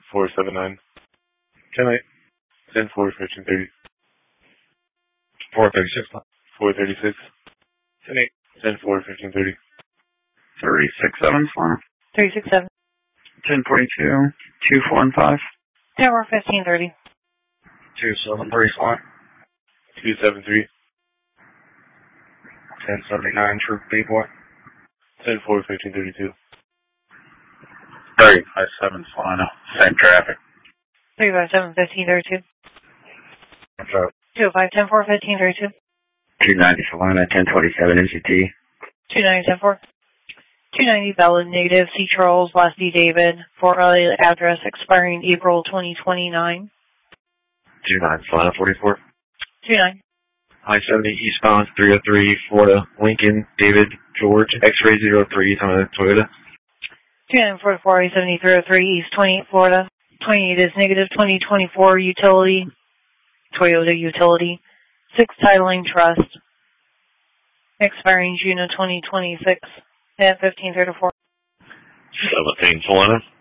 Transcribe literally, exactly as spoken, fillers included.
four seven nine. ten eight. ten four fifteen thirty. four thirty-six. four thirty-six. ten eight. ten four fifteen thirty. three six seven four. three six seven. ten forty-two. two four one five. ten four fifteen thirty. two seven three four. two seven three. ten seventy-nine, Troop B boy. ten four fifteen thirty-two. three five seven, Solana. Same traffic. three five seven fifteen thirty-two. What's up? two five ten four fifteen thirty-two. two ninety Solana, ten twenty-seven M C T. two ninety ten four. two ninety valid negative. C. Charles, last D. David. For uh, address expiring April twenty twenty-nine. two nine Solana, forty-four. two nine. I seventy eastbound, three oh three, Florida, Lincoln, David, George, X-ray zero three, Toyota. two nine four four I seventy three oh three East twenty-eight, Florida. twenty-eight is negative. twenty twenty-four utility. Toyota utility. six titling trust. Expiring June of twenty twenty-six at fifteen thirty-four. seventeen Solana.